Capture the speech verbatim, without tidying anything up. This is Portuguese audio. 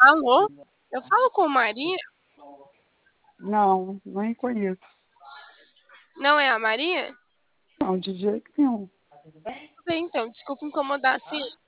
Alô? Eu falo com Maria? Não, nem conheço. Não é a Maria? Não, de jeito nenhum. Tudo bem, então, desculpa incomodar assim.